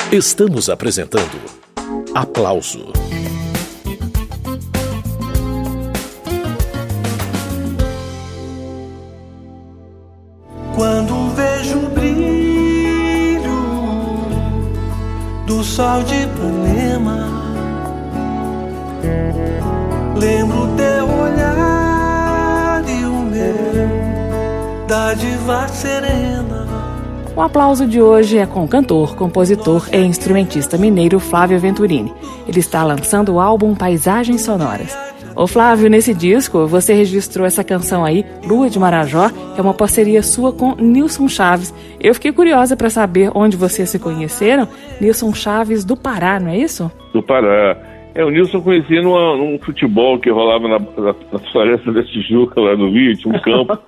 Estamos apresentando Aplauso. Quando vejo o brilho do sol de Ipanema, lembro teu olhar e o meu, dádiva serena. O aplauso de hoje é com o cantor, compositor e instrumentista mineiro Flávio Venturini. Ele está lançando o álbum Paisagens Sonoras. Ô Flávio, nesse disco você registrou essa canção aí, Lua de Marajó, que é uma parceria sua com Nilson Chaves. Eu fiquei curiosa para saber onde vocês se conheceram. Nilson Chaves do Pará, não é isso? Do Pará. O Nilson conhecia num futebol que rolava na Floresta da Tijuca, lá no Rio, tinha um campo.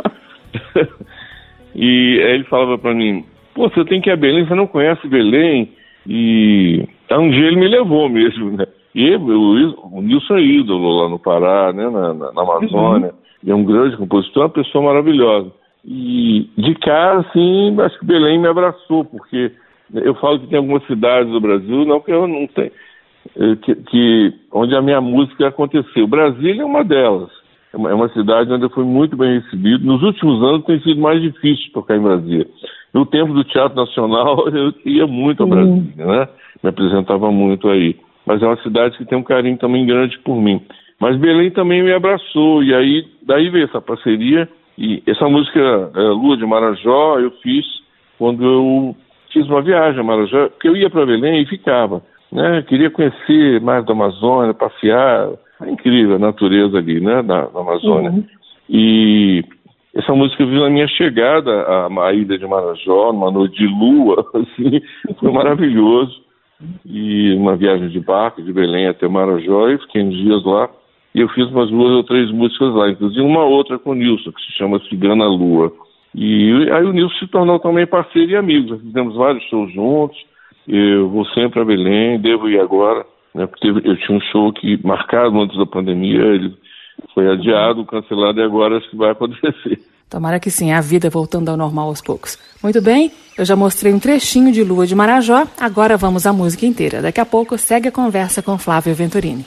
E aí ele falava para mim, pô, você tem que ir a Belém, você não conhece Belém? E um dia ele me levou mesmo, né? E o Nilson é ídolo lá no Pará, né, na Amazônia. Ele é um grande compositor, uma pessoa maravilhosa. E de cara, assim, acho que Belém me abraçou, porque eu falo que tem algumas cidades do Brasil, não que eu não tenho, onde a minha música aconteceu. Brasília é uma delas. É uma cidade onde eu fui muito bem recebido. Nos últimos anos tem sido mais difícil tocar em Brasília. No tempo do Teatro Nacional, eu ia muito a Brasília, né? Me apresentava muito aí. Mas é uma cidade que tem um carinho também grande por mim. Mas Belém também me abraçou, e aí daí veio essa parceria. E essa música, Lua de Marajó, eu fiz quando eu fiz uma viagem a Marajó, porque eu ia para Belém e ficava, né? Queria conhecer mais da Amazônia, passear. É incrível a natureza ali, né, na Amazônia. E essa música eu vi na minha chegada à ilha de Marajó, numa noite de lua, assim, foi maravilhoso. E uma viagem de barco de Belém até Marajó, e fiquei uns dias lá. E eu fiz umas 2 ou 3 músicas lá, inclusive uma outra com o Nilson, que se chama Cigana Lua. E aí o Nilson se tornou também parceiro e amigo. Nós fizemos vários shows juntos. Eu vou sempre a Belém, devo ir agora, né, porque eu tinha um show que marcado antes da pandemia, ele foi adiado, cancelado, e agora acho que vai acontecer. Tomara que sim, a vida voltando ao normal aos poucos. Muito bem, eu já mostrei um trechinho de Lua de Marajó, agora vamos à música inteira. Daqui a pouco segue a conversa com Flávio Venturini.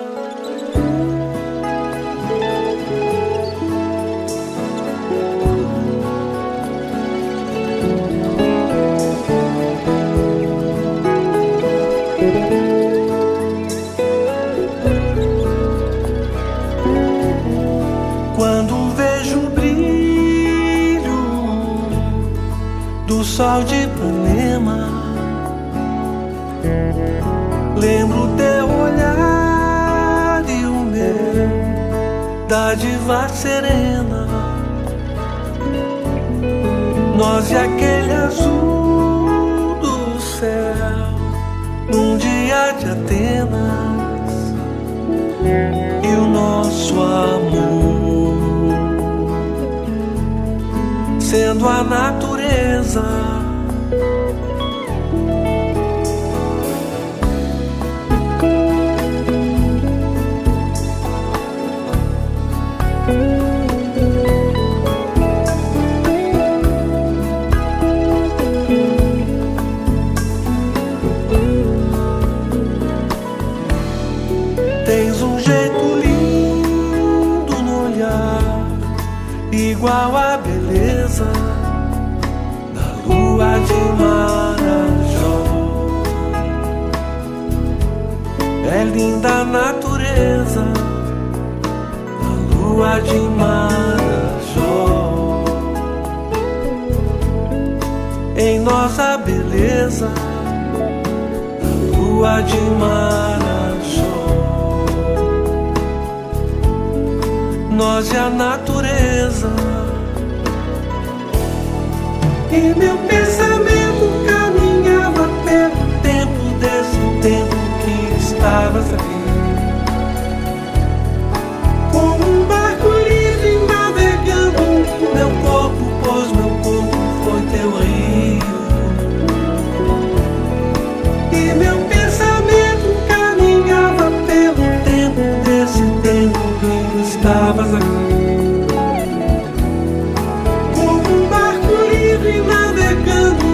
Quando vejo o brilho do sol de Ipanema, lembro teu olhar e o meu, dádiva serena. Nós e aquele azul do céu, num dia de Atenas, e o nosso amor sendo a natureza. Tens um jeito lindo no olhar, igual a beleza da lua de Marajó. É linda a natureza da lua de Marajó. Em nossa beleza da lua de Marajó, nós e a natureza. E meu pensamento caminhava pelo tempo desse tempo que estavas aqui, como um barco livre navegando meu corpo, pois meu corpo foi teu rio. E meu pensamento caminhava pelo tempo desse tempo que estavas aqui, como um barco livre navegando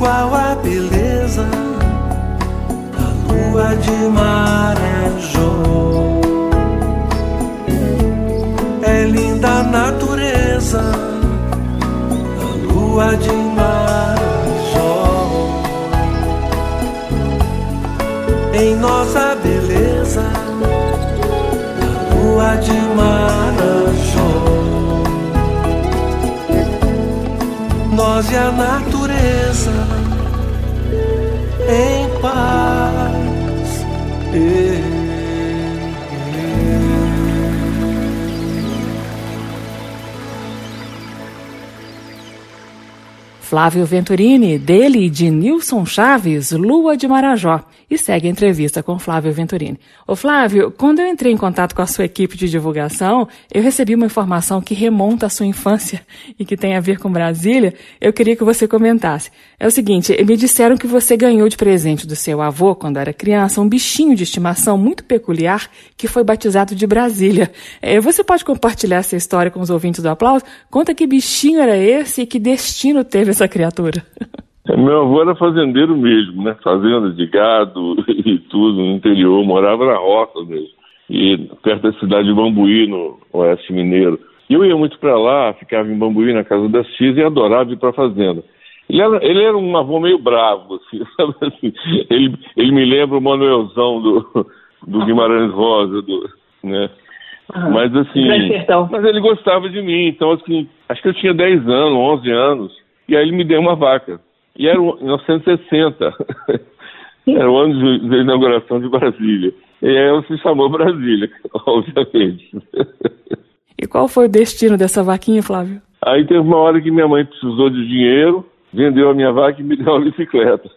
igual a beleza da lua de Marajó. É linda a natureza da lua de Marajó. Em nossa beleza da lua de Marajó, nós e a natureza em paz. Flávio Venturini, dele e de Nilson Chaves, Lua de Marajó. E segue a entrevista com Flávio Venturini. Ô Flávio, quando eu entrei em contato com a sua equipe de divulgação, eu recebi uma informação que remonta à sua infância e que tem a ver com Brasília. Eu queria que você comentasse. É o seguinte, me disseram que você ganhou de presente do seu avô, quando era criança, um bichinho de estimação muito peculiar que foi batizado de Brasília. Você pode compartilhar essa história com os ouvintes do Aplauso? Conta que bichinho era esse e que destino teve essa criatura. Meu avô era fazendeiro mesmo, né? Fazenda de gado e tudo no interior, morava na roça mesmo. E perto da cidade de Bambuí, no Oeste Mineiro. E eu ia muito para lá, ficava em Bambuí, na casa das tias, e adorava ir para a fazenda. Ele era um avô meio bravo, assim, sabe assim? Ele me lembra o Manuelzão do Guimarães Rosa, né? Uhum. Mas assim, mas ele gostava de mim, então assim, acho que eu tinha 10 anos, 11 anos, e aí ele me deu uma vaca. E era em 1960, era o ano da inauguração de Brasília. E aí ela se chamou Brasília, obviamente. E qual foi o destino dessa vaquinha, Flávio? Aí teve uma hora que minha mãe precisou de dinheiro, vendeu a minha vaca e me deu uma bicicleta.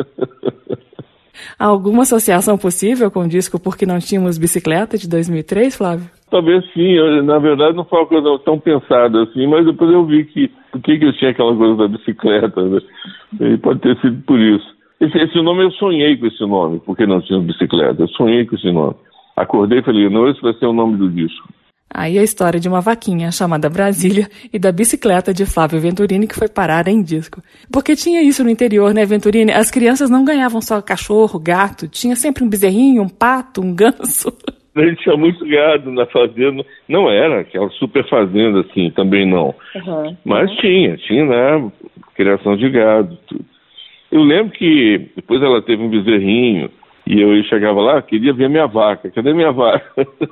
Há alguma associação possível com o disco Porque Não Tínhamos Bicicleta, de 2003, Flávio? Talvez sim, na verdade não foi uma coisa tão pensada assim, mas depois eu vi que por que eu tinha aquela coisa da bicicleta, né? E pode ter sido por isso. Esse nome eu sonhei com esse nome, Porque Não Tínhamos Bicicleta, eu sonhei com esse nome. Acordei e falei, não, esse vai ser o nome do disco. Aí a história de uma vaquinha chamada Brasília e da bicicleta de Flávio Venturini que foi parar em disco. Porque tinha isso no interior, né, Venturini? As crianças não ganhavam só cachorro, gato, tinha sempre um bezerrinho, um pato, um ganso. A gente tinha muito gado na fazenda, não era aquela super fazenda assim, também não. Uhum. Mas tinha, né, criação de gado, tudo. Eu lembro que depois ela teve um bezerrinho e eu chegava lá, queria ver minha vaca, cadê minha vaca?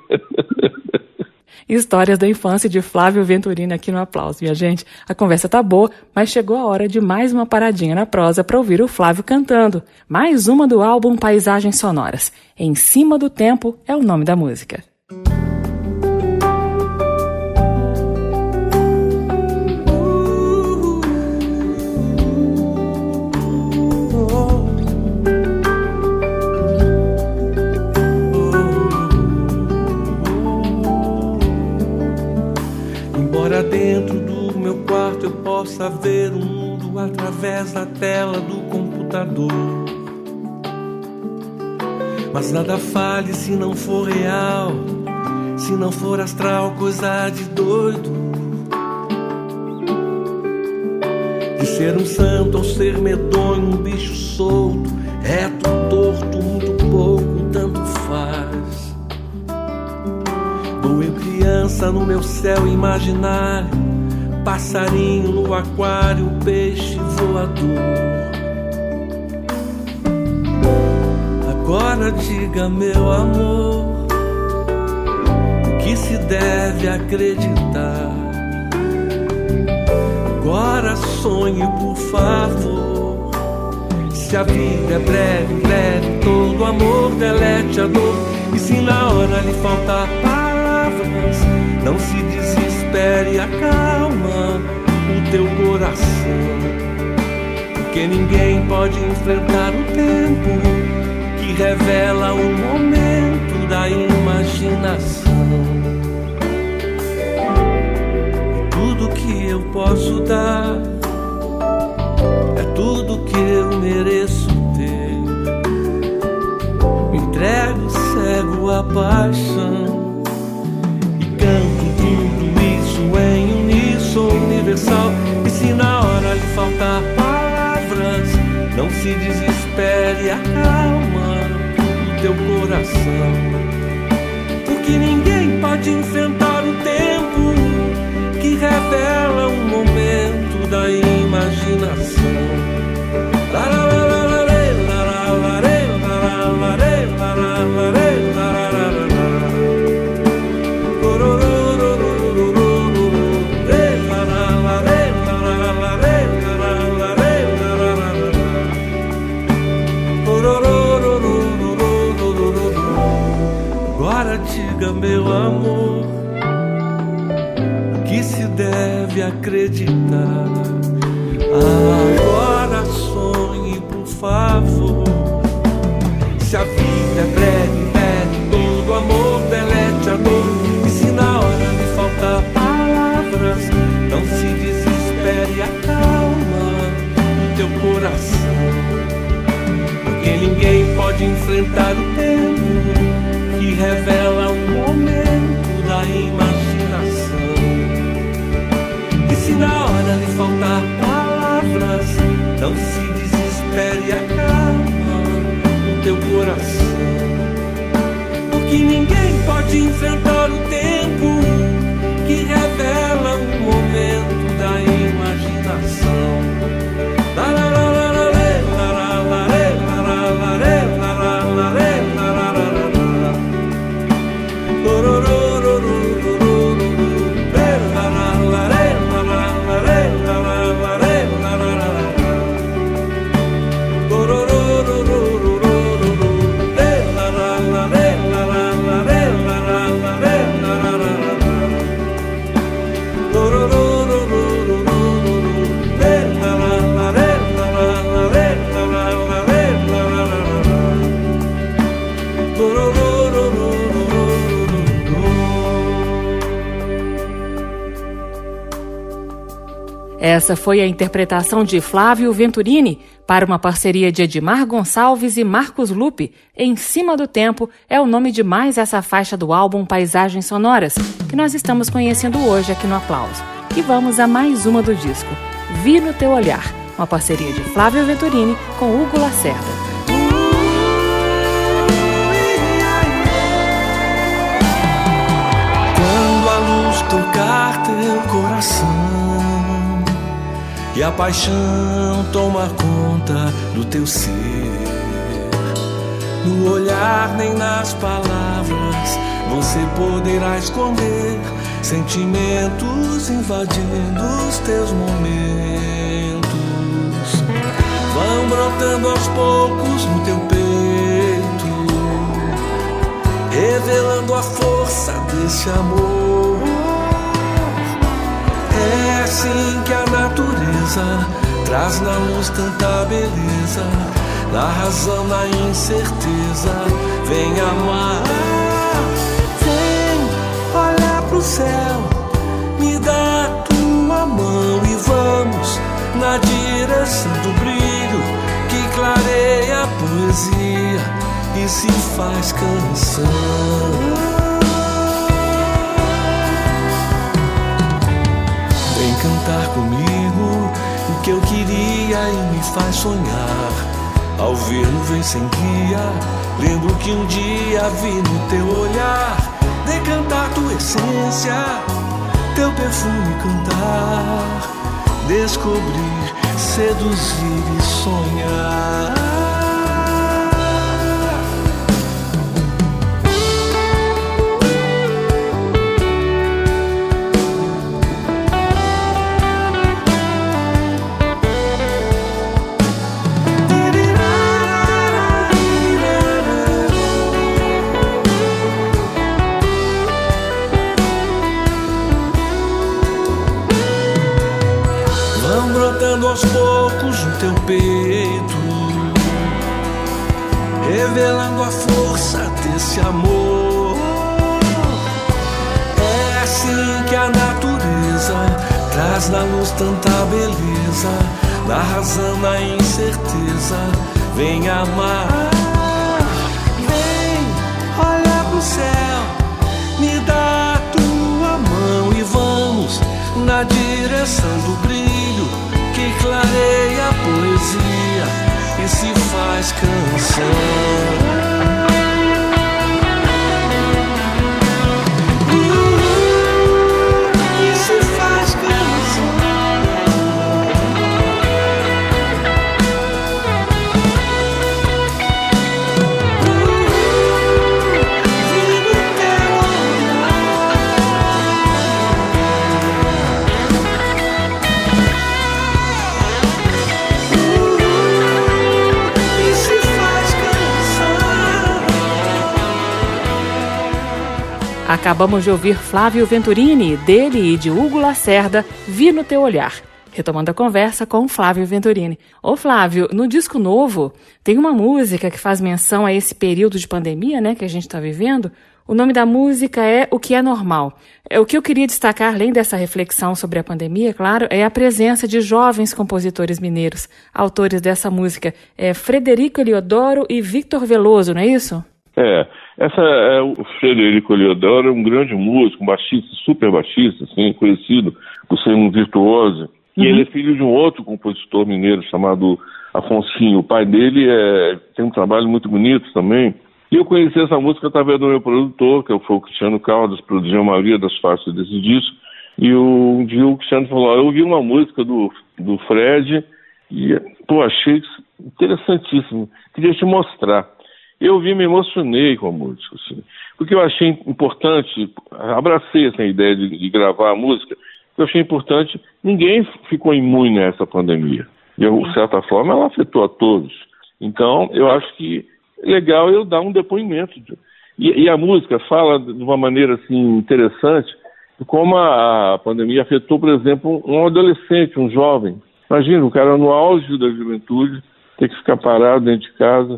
Histórias da infância de Flávio Venturini aqui no Aplauso. Minha gente, a conversa tá boa, mas chegou a hora de mais uma paradinha na prosa para ouvir o Flávio cantando. Mais uma do álbum Paisagens Sonoras. Em Cima do Tempo é o nome da música. Dentro do meu quarto eu possa ver o mundo através da tela do computador. Mas nada fale se não for real, se não for astral, coisa de doido. De ser um santo ou ser medonho, um bicho solto, reto, torto, muito pouco, tanto faz. Ou eu criança no meu céu imaginário, passarinho no aquário, peixe voador. Agora diga, meu amor, o que se deve acreditar. Agora sonhe, por favor. Se a vida é breve, breve, todo amor delete a dor. E se na hora lhe faltar palavras, não se desespere, acalma o teu coração. Porque ninguém pode enfrentar o tempo que revela o momento da imaginação. E tudo que eu posso dar é tudo que eu mereço ter. Me entrego cego à paixão e canto tudo isso em uníssono universal. E se na hora lhe faltar palavras, Não se desespere, acalma o teu coração, porque ninguém pode enfrentar o tempo que revela um momento da imaginação. Agora diga, meu amor, que se deve acreditar. Agora sonhe, por favor. Se a vida é breve, pede todo amor, delete a dor. E se na hora lhe faltar palavras, não se desespere, acalma o teu coração, porque ninguém pode enfrentar o tempo que revela um momento da imaginação. E se na hora lhe faltar palavras, não se desespere, acalma o teu coração, porque ninguém pode enfrentar o tempo que revela um momento da imaginação. Essa foi a interpretação de Flávio Venturini para uma parceria de Edmar Gonçalves e Marcos Lupe. Em Cima do Tempo é o nome de mais essa faixa do álbum Paisagens Sonoras, que nós estamos conhecendo hoje aqui no Aplauso. E vamos a mais uma do disco, Vi no Teu Olhar, uma parceria de Flávio Venturini com Hugo Lacerda. Quando a luz tocar teu coração e a paixão toma conta do teu ser, no olhar nem nas palavras você poderá esconder sentimentos invadindo os teus momentos. Vão brotando aos poucos no teu peito, revelando a força desse amor. É assim que a natureza traz na luz tanta beleza, na razão, na incerteza, vem amar. Vem olhar pro céu, me dá a tua mão e vamos na direção do brilho que clareia a poesia e se faz canção. Vem cantar comigo o que eu queria e me faz sonhar. Ao ver nuvens sem guia, lembro que um dia vi no teu olhar decantar tua essência, teu perfume cantar, descobrir, seduzir e sonhar. Aos poucos no teu peito, revelando a força desse amor. É assim que a natureza traz na luz tanta beleza, na razão, na incerteza, vem amar. Vem olhar pro céu, me dá a tua mão e vamos na direção do brilho que clareia a poesia se faz canção. Acabamos de ouvir Flávio Venturini, dele e de Hugo Lacerda, Vi no Teu Olhar. Retomando a conversa com Flávio Venturini. Ô Flávio, no disco novo tem uma música que faz menção a esse período de pandemia, né, que a gente está vivendo. O nome da música é O Que é Normal. O que eu queria destacar, além dessa reflexão sobre a pandemia, claro, é a presença de jovens compositores mineiros, autores dessa música. Frederico Eliodoro e Victor Veloso, não é isso? O Frederico Eliodoro é um grande músico, um baixista, super baixista, assim, conhecido por ser um virtuoso. E ele é filho de um outro compositor mineiro chamado Afonsinho. O pai dele tem um trabalho muito bonito também. E eu conheci essa música através do meu produtor, que foi o Cristiano Caldas, produziu a maioria das faixas desse disco. E um dia o Cristiano falou, eu ouvi uma música do Fred e, achei interessantíssimo, queria te mostrar. Eu me emocionei com a música, assim, porque eu achei importante, abracei essa ideia de gravar a música, eu achei importante, ninguém ficou imune a essa pandemia. De certa forma, ela afetou a todos. Então, eu acho que é legal eu dar um depoimento. E a música fala de uma maneira assim, interessante de como a pandemia afetou, por exemplo, um adolescente, um jovem. Imagina, o cara no auge da juventude, ter que ficar parado dentro de casa,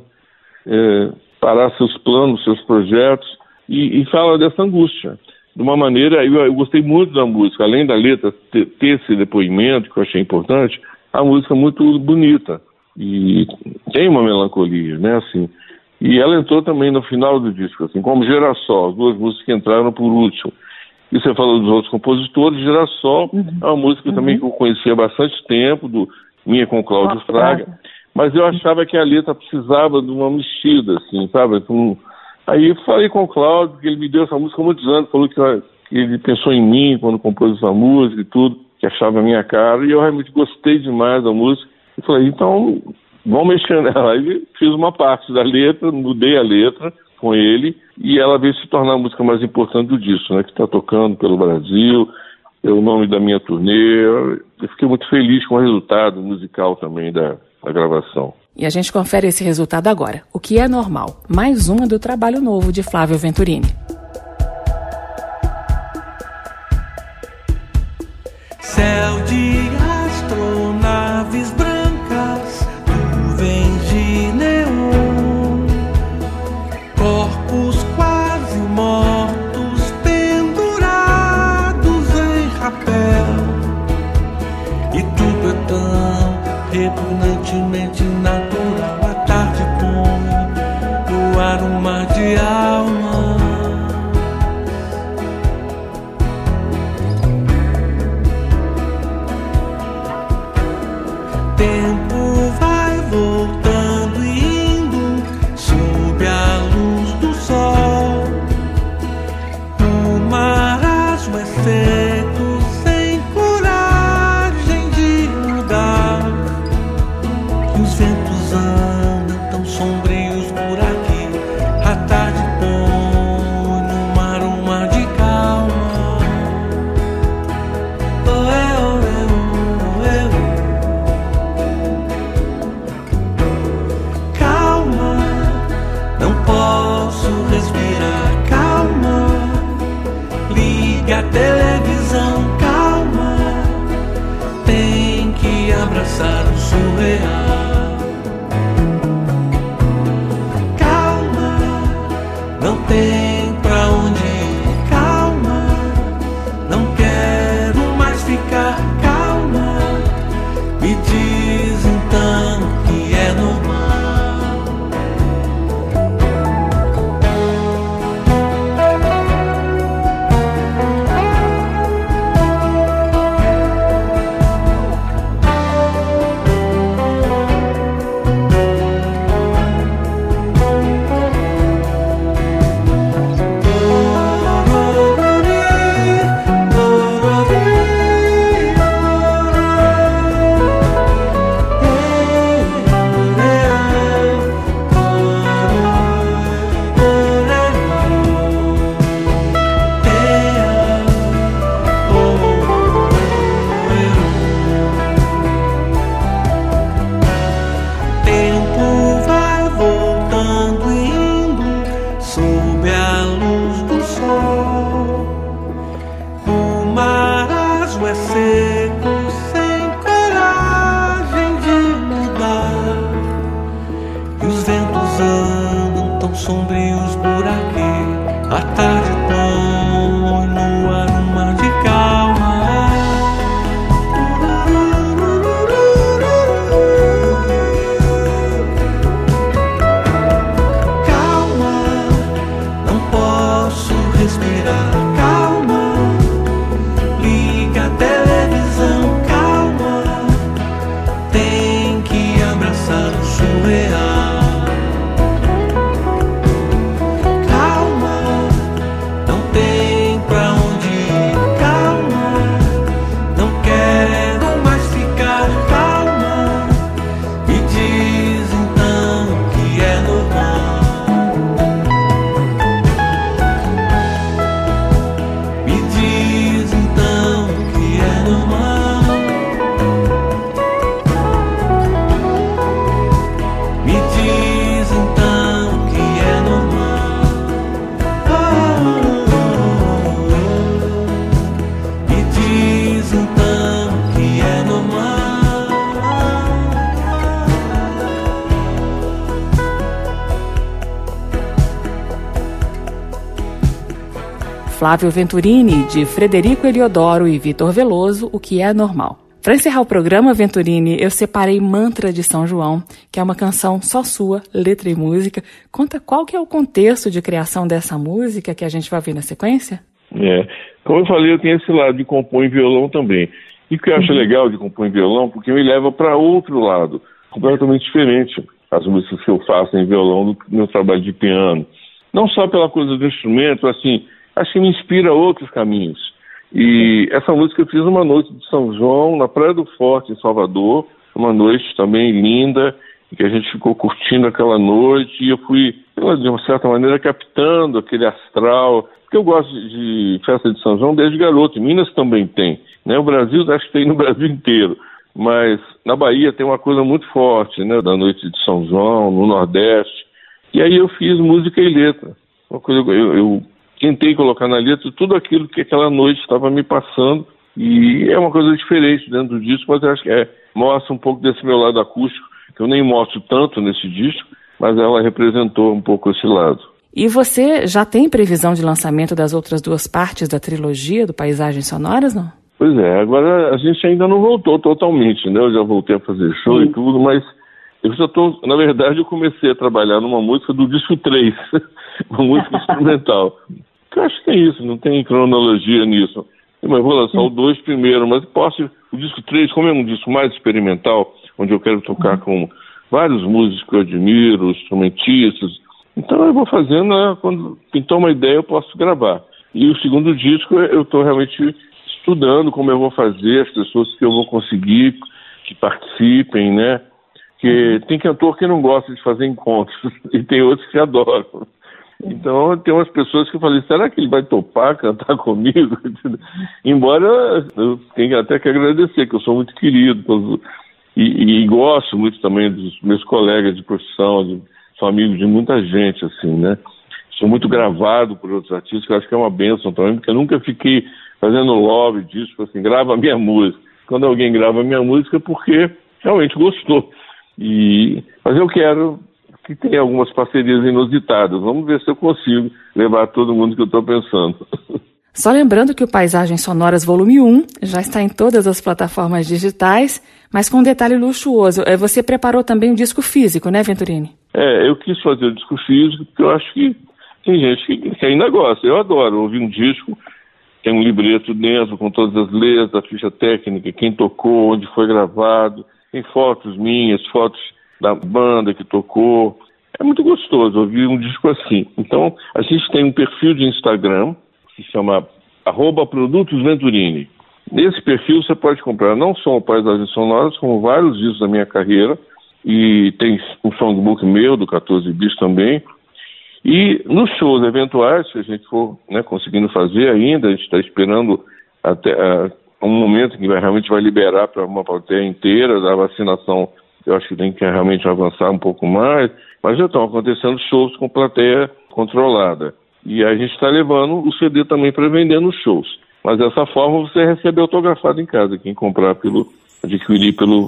parar seus planos, seus projetos, e fala dessa angústia. De uma maneira, eu gostei muito da música, além da letra ter esse depoimento, que eu achei importante, a música é muito bonita, e tem uma melancolia, né, assim. E ela entrou também no final do disco, assim, como Girassol, as duas músicas que entraram por último. E você falou dos outros compositores, Girassol é uma música também que eu conhecia há bastante tempo, minha com Cláudio Fraga. Mas eu achava que a letra precisava de uma mexida, assim, sabe? Aí eu falei com o Cláudio, que ele me deu essa música há muitos anos, falou que ele pensou em mim quando compôs essa música e tudo, que achava a minha cara, e eu realmente gostei demais da música. Eu falei, então, vamos mexer nela. Aí fiz uma parte da letra, mudei a letra com ele, e ela veio se tornar a música mais importante do disco, né? Que está tocando pelo Brasil, é o nome da minha turnê. Eu fiquei muito feliz com o resultado musical também da gravação. E a gente confere esse resultado agora. O Que é Normal, mais uma do trabalho novo de Flávio Venturini. Céu de astronaves brancas, nuvens de neon, corpos quase mortos pendurados em rapel, e tudo é tão repugnantemente natural. A tarde põe no ar um mar de alma. Tempo vai voltando e indo sob a luz do sol. O marasmo é seco, sem coragem de mudar. E os ventos andam tão sombrios por aqui. A tarde põe no mar um mar de calma. A televisão, calma, tem que abraçar o surreal. Calma, não tem pra onde ir. Calma, não quero mais ficar. Calma, me diz então que é normal. Flávio Venturini, de Frederico Eliodoro e Vitor Veloso, O que é normal. Para encerrar o programa, Venturini, eu separei Mantra de São João, que é uma canção só sua, letra e música. Conta qual que é o contexto de criação dessa música que a gente vai ver na sequência? Como eu falei, eu tenho esse lado de compor em violão também. E o que eu acho legal de compor em violão, porque me leva para outro lado, completamente diferente as músicas que eu faço em violão do meu trabalho de piano. Não só pela coisa do instrumento, assim, acho que me inspira outros caminhos. E essa música eu fiz uma noite de São João, na Praia do Forte, em Salvador, uma noite também linda, em que a gente ficou curtindo aquela noite, e eu fui, de uma certa maneira, captando aquele astral, porque eu gosto de festa de São João desde garoto. Em Minas também tem, né? O Brasil, acho que tem no Brasil inteiro, mas na Bahia tem uma coisa muito forte, né? Da noite de São João, no Nordeste. E aí eu fiz música e letra. Uma coisa eu tentei colocar na letra tudo aquilo que aquela noite estava me passando, e é uma coisa diferente dentro do disco, mas eu acho que mostra um pouco desse meu lado acústico, que eu nem mostro tanto nesse disco, mas ela representou um pouco esse lado. E você já tem previsão de lançamento das outras duas partes da trilogia do Paisagens Sonoras, não? Pois é, agora a gente ainda não voltou totalmente, né? Eu já voltei a fazer show e tudo, mas eu já estou, na verdade, eu comecei a trabalhar numa música do disco 3, uma música instrumental. Eu acho que é isso, não tem cronologia nisso. Mas vou lançar o 2 primeiro, mas o disco 3, como é um disco mais experimental, onde eu quero tocar com vários músicos que eu admiro, instrumentistas, então eu vou fazendo, né, quando pintar uma ideia eu posso gravar. E o segundo disco eu estou realmente estudando como eu vou fazer, as pessoas que eu vou conseguir que participem, né? Porque tem cantor que não gosta de fazer encontros e tem outros que adoram. Então tem umas pessoas que eu falei, será que ele vai topar cantar comigo? Embora eu tenha até que agradecer, que eu sou muito querido e gosto muito também dos meus colegas de profissão, sou amigo de muita gente, assim, né? Sou muito gravado por outros artistas, que eu acho que é uma bênção também, porque eu nunca fiquei fazendo lobby disso, assim, grava a minha música. Quando alguém grava a minha música é porque realmente gostou. Mas eu quero que tenha algumas parcerias inusitadas. Vamos ver se eu consigo levar todo mundo que eu estou pensando. Só lembrando que o Paisagens Sonoras Volume 1 já está em todas as plataformas digitais, mas com um detalhe luxuoso. Você preparou também um disco físico, né, Venturini? Eu quis fazer o disco físico porque eu acho que tem gente que ainda gosta. Eu adoro ouvir um disco, tem um libreto dentro com todas as letras, a ficha técnica, quem tocou, onde foi gravado, tem fotos minhas, fotos da banda que tocou. É muito gostoso ouvir um disco assim. Então, a gente tem um perfil de Instagram que se chama @produtosventurini. Nesse perfil você pode comprar não só o Paisagens Sonoras, como vários discos da minha carreira, e tem um songbook meu, do 14 Bis também. E nos shows eventuais, se a gente for, né, conseguindo fazer ainda, a gente está esperando até um momento que realmente vai liberar para uma plateia inteira, da vacinação eu acho que tem que realmente avançar um pouco mais, mas já estão acontecendo shows com plateia controlada. E a gente está levando o CD também para vender nos shows. Mas dessa forma você recebe autografado em casa, quem comprar adquirir pelo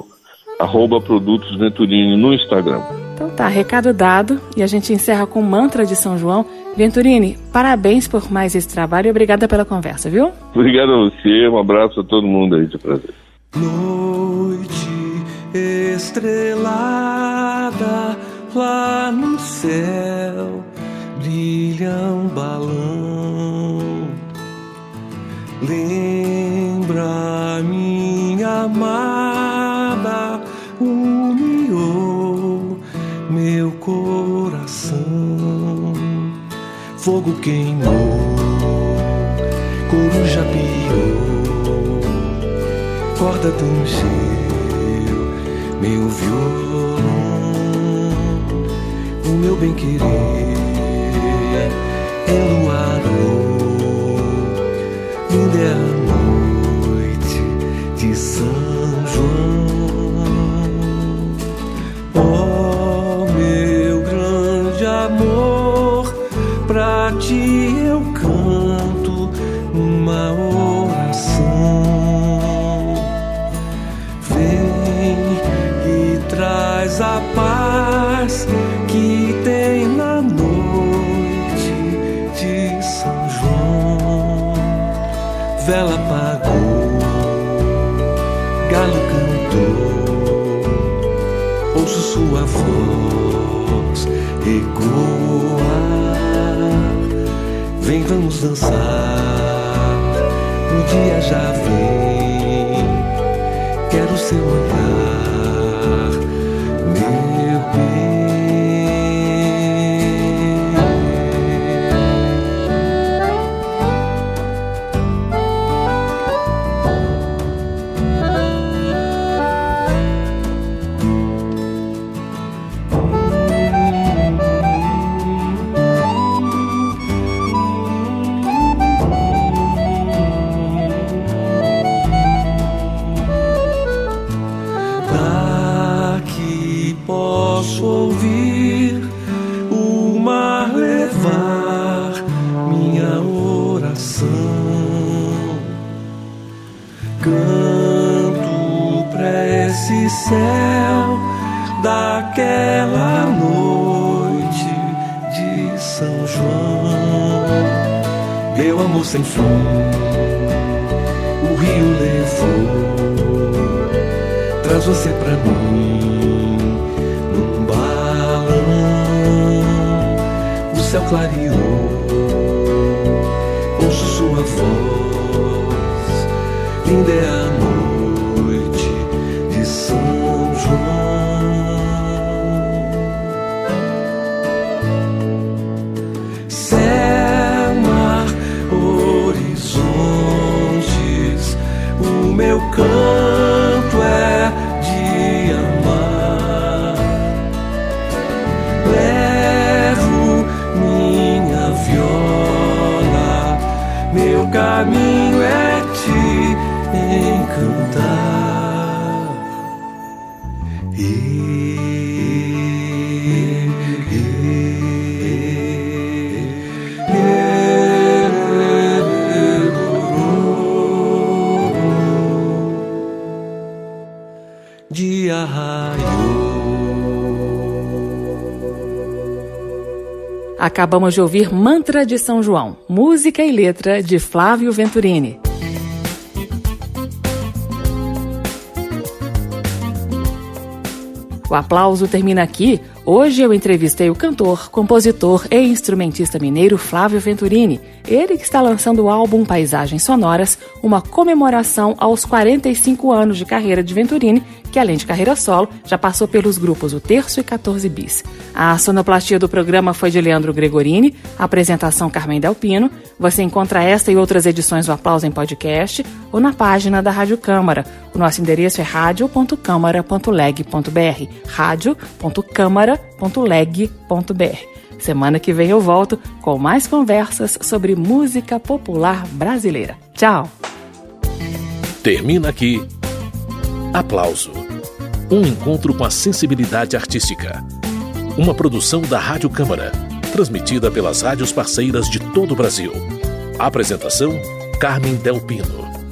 @produtosventurini no Instagram. Então tá, recado dado, e a gente encerra com o Mantra de São João. Venturini, parabéns por mais esse trabalho e obrigada pela conversa, viu? Obrigado a você, um abraço a todo mundo aí, de prazer. Noite estrelada, lá no céu brilha um balão. Lembra minha amada, humilhou meu coração. Fogo queimou, coruja piou, corda tangeu meu violão. O meu bem-querer enluarou, linda é a noite de São João. Oh, meu grande amor, pra ti eu canto uma oração. Vem e traz a paz que tem na noite de São João. vela apagou, galo cantou, ouço sua voz ecoar. Vem, vamos dançar, o dia já vem, quero seu olhar, meu bem. Posso ouvir o mar levar minha oração. Canto pra esse céu daquela noite de São João. Meu amor sem fim, o rio levou, traz você pra mim. O céu clareou, ouço sua voz, linda é a noite de São João. Céu, mar, horizontes, o meu canto é de amar. Minha viola, meu caminho é te encantar. Dia raiou. Acabamos de ouvir Mantra de São João, música e letra de Flávio Venturini. O aplauso termina aqui. Hoje eu entrevistei o cantor, compositor e instrumentista mineiro Flávio Venturini. Ele que está lançando o álbum Paisagens Sonoras, uma comemoração aos 45 anos de carreira de Venturini, que além de carreira solo, já passou pelos grupos O Terço e 14 Bis. A sonoplastia do programa foi de Leandro Gregorini, a apresentação Carmen Delpino. Você encontra esta e outras edições do Aplauso em podcast ou na página da Rádio Câmara. O nosso endereço é radio.câmara.leg.br, radio.câmara.leg.br. Semana que vem eu volto com mais conversas sobre música popular brasileira. Tchau! Termina aqui Aplauso, um encontro com a sensibilidade artística. Uma produção da Rádio Câmara, transmitida pelas rádios parceiras de todo o Brasil. Apresentação, Carmen Delpino.